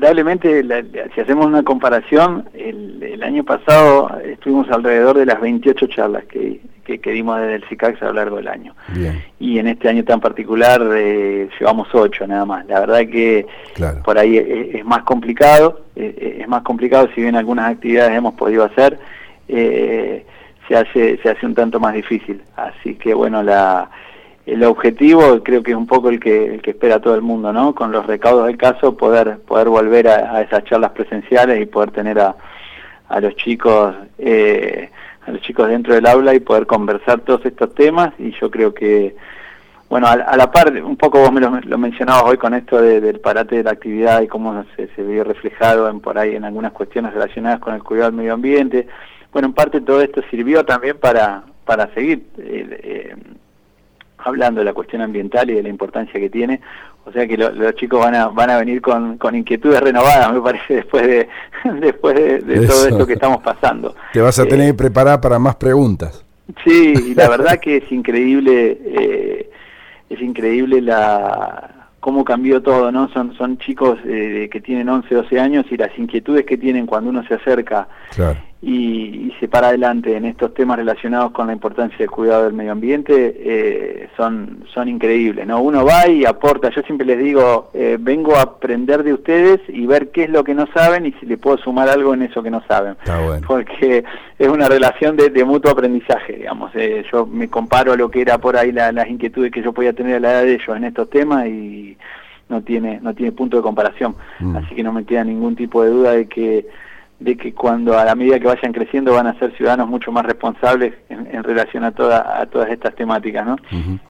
lamentablemente, si hacemos una comparación, el año pasado estuvimos alrededor de las 28 charlas que dimos desde el SICAX a lo largo del año. Bien. Y en este año tan particular llevamos 8 nada más. La verdad que por ahí es más complicado, si bien algunas actividades hemos podido hacer, se hace un tanto más difícil. Así que bueno, el objetivo creo que es un poco el que espera todo el mundo, ¿no? Con los recaudos del caso poder volver a esas charlas presenciales y poder tener a los chicos dentro del aula y poder conversar todos estos temas. Y yo creo que, bueno, a la par, un poco vos me lo mencionabas hoy con esto del parate de la actividad y cómo se vio reflejado por ahí en algunas cuestiones relacionadas con el cuidado del medio ambiente. Bueno, en parte todo esto sirvió también para seguir hablando de la cuestión ambiental y de la importancia que tiene. O sea que los chicos van a venir con inquietudes renovadas, me parece, después de todo esto que estamos pasando. Te vas a tener que preparar para más preguntas. Sí, y la verdad que es increíble cómo cambió todo, ¿no? Son chicos que tienen 11, 12 años y las inquietudes que tienen cuando uno se acerca y se para adelante en estos temas relacionados con la importancia del cuidado del medio ambiente son increíbles, ¿no? Uno va y aporta. Yo siempre les digo, vengo a aprender de ustedes y ver qué es lo que no saben y si le puedo sumar algo en eso que no saben. Está bueno. Porque es una relación de mutuo aprendizaje, digamos. Yo me comparo a lo que era por ahí las inquietudes que yo podía tener a la edad de ellos en estos temas y no tiene punto de comparación. Así que no me queda ningún tipo de duda de que cuando a la medida que vayan creciendo van a ser ciudadanos mucho más responsables en relación a todas estas temáticas, ¿no?